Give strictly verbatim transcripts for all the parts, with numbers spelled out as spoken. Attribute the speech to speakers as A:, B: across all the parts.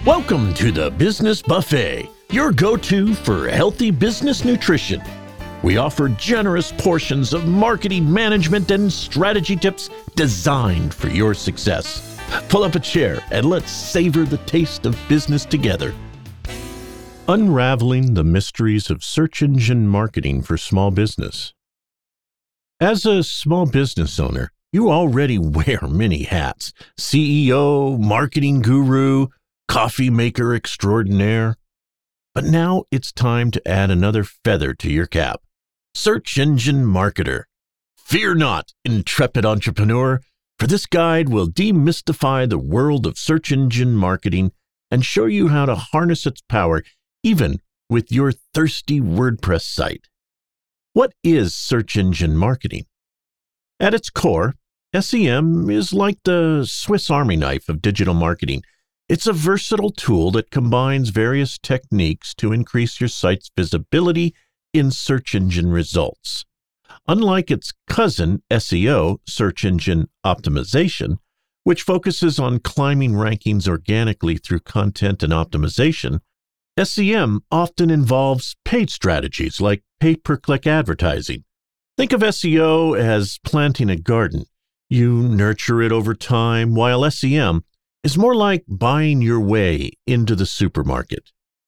A: Welcome to the Business Buffet, your go-to for healthy business nutrition. We offer generous portions of marketing management and strategy tips designed for your success. Pull up a chair and let's savor the taste of business together. Unraveling the mysteries of search engine marketing for small business. As a small business owner, you already wear many hats: C E O, marketing guru, coffee maker extraordinaire. But now it's time to add another feather to your cap: search engine marketer. Fear not, intrepid entrepreneur, for this guide will demystify the world of search engine marketing and show you how to harness its power even with your thirsty WordPress site. What is search engine marketing? At its core, S E M is like the Swiss Army knife of digital marketing. It's a versatile tool that combines various techniques to increase your site's visibility in search engine results. Unlike its cousin, S E O, search engine optimization, which focuses on climbing rankings organically through content and optimization, S E M often involves paid strategies like pay-per-click advertising. Think of S E O as planting a garden. You nurture it over time, while S E M is more like buying your way into the supermarket.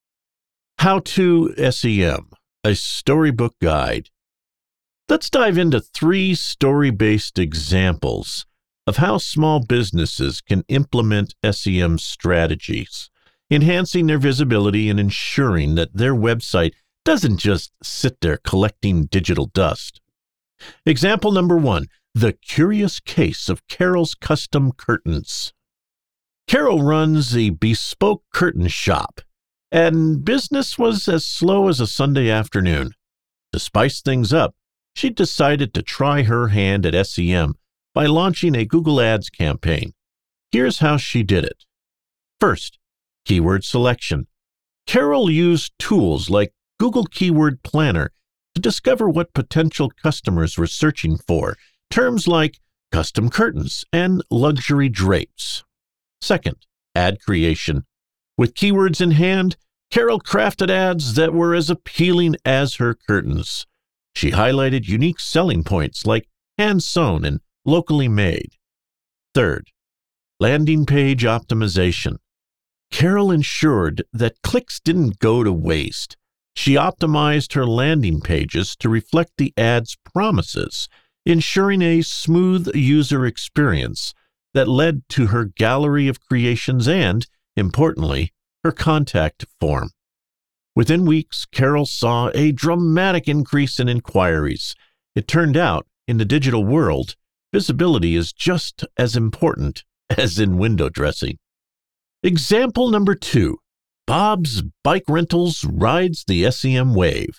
A: How to S E M, a storybook guide. Let's dive into three story-based examples of how small businesses can implement S E M strategies, enhancing their visibility and ensuring that their website doesn't just sit there collecting digital dust. Example number one, the curious case of Carol's Custom Curtains. Carol runs a bespoke curtain shop, and business was as slow as a Sunday afternoon. To spice things up, she decided to try her hand at S E M by launching a Google Ads campaign. Here's how she did it. First, keyword selection. Carol used tools like Google Keyword Planner to discover what potential customers were searching for, terms like custom curtains and luxury drapes. Second, ad creation. With keywords in hand, Carol crafted ads that were as appealing as her curtains. She highlighted unique selling points like hand-sewn and locally made. Third, landing page optimization. Carol ensured that clicks didn't go to waste. She optimized her landing pages to reflect the ad's promises, ensuring a smooth user experience that led to her gallery of creations and, importantly, her contact form. Within weeks, Carol saw a dramatic increase in inquiries. It turned out, in the digital world, visibility is just as important as in window dressing. Example number two, Bob's Bike Rentals rides the S E M wave.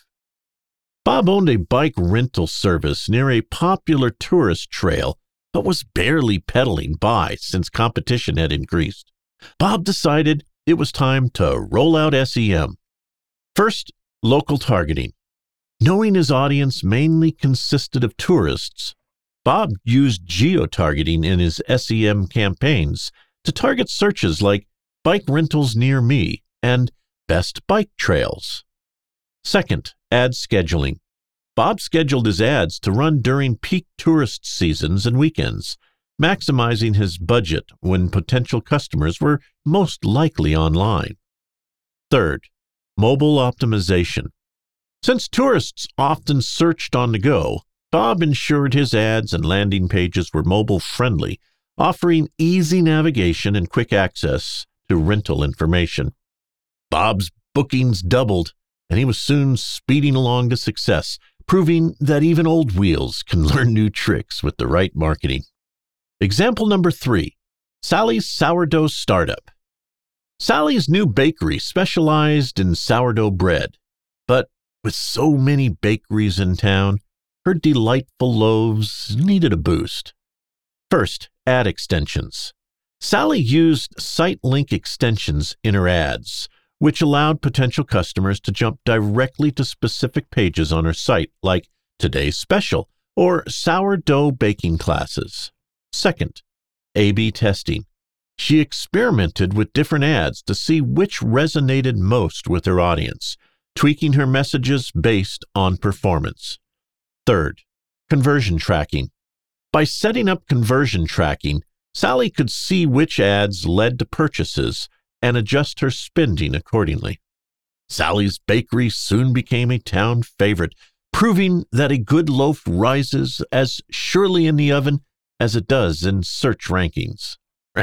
A: Bob owned a bike rental service near a popular tourist trail, but was barely pedaling by since competition had increased. Bob decided it was time to roll out S E M. First, local targeting. Knowing his audience mainly consisted of tourists, Bob used geo-targeting in his S E M campaigns to target searches like bike rentals near me and best bike trails. Second, ad scheduling. Bob scheduled his ads to run during peak tourist seasons and weekends, maximizing his budget when potential customers were most likely online. Third, mobile optimization. Since tourists often searched on the go, Bob ensured his ads and landing pages were mobile-friendly, offering easy navigation and quick access to rental information. Bob's bookings doubled, and he was soon speeding along to success, proving that even old wheels can learn new tricks with the right marketing. Example number three, Sally's Sourdough Startup. Sally's new bakery specialized in sourdough bread, but with so many bakeries in town, her delightful loaves needed a boost. First, ad extensions. Sally used site link extensions in her ads, which allowed potential customers to jump directly to specific pages on her site, like Today's Special or Sourdough Baking Classes. Second, A B testing. She experimented with different ads to see which resonated most with her audience, tweaking her messages based on performance. Third, conversion tracking. By setting up conversion tracking, Sally could see which ads led to purchases and adjust her spending accordingly. Sally's Bakery soon became a town favorite, proving that a good loaf rises as surely in the oven as it does in search rankings.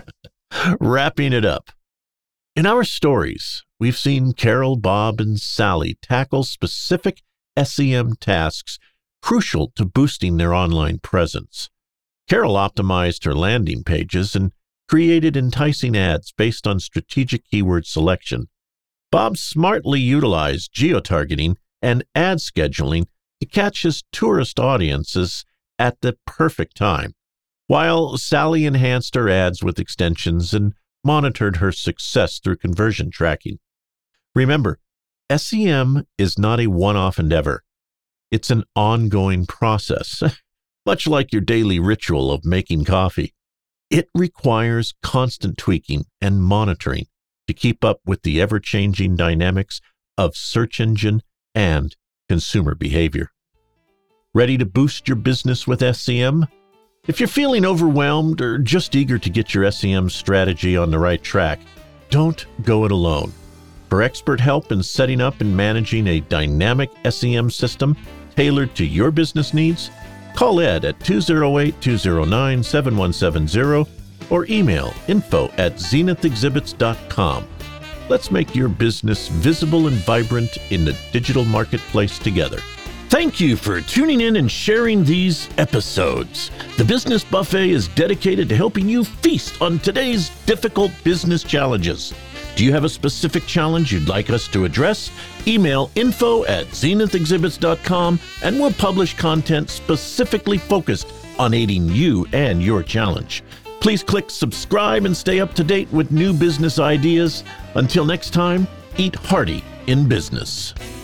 A: Wrapping it up. In our stories, we've seen Carol, Bob, and Sally tackle specific S E M tasks crucial to boosting their online presence. Carol optimized her landing pages and created enticing ads based on strategic keyword selection. Bob smartly utilized geotargeting and ad scheduling to catch his tourist audiences at the perfect time, while Sally enhanced her ads with extensions and monitored her success through conversion tracking. Remember, S E M is not a one-off endeavor. It's an ongoing process, much like your daily ritual of making coffee. It requires constant tweaking and monitoring to keep up with the ever-changing dynamics of search engine and consumer behavior. Ready to boost your business with S E M? If you're feeling overwhelmed or just eager to get your S E M strategy on the right track, don't go it alone. For expert help in setting up and managing a dynamic S E M system tailored to your business needs, call Ed at two oh eight, two oh nine, seven one seven zero or email info at zenith exhibits dot com. Let's make your business visible and vibrant in the digital marketplace together. Thank you for tuning in and sharing these episodes. The Business Buffet is dedicated to helping you feast on today's difficult business challenges. Do you have a specific challenge you'd like us to address? Email info at zenith exhibits dot com and we'll publish content specifically focused on aiding you and your challenge. Please click subscribe and stay up to date with new business ideas. Until next time, eat hearty in business.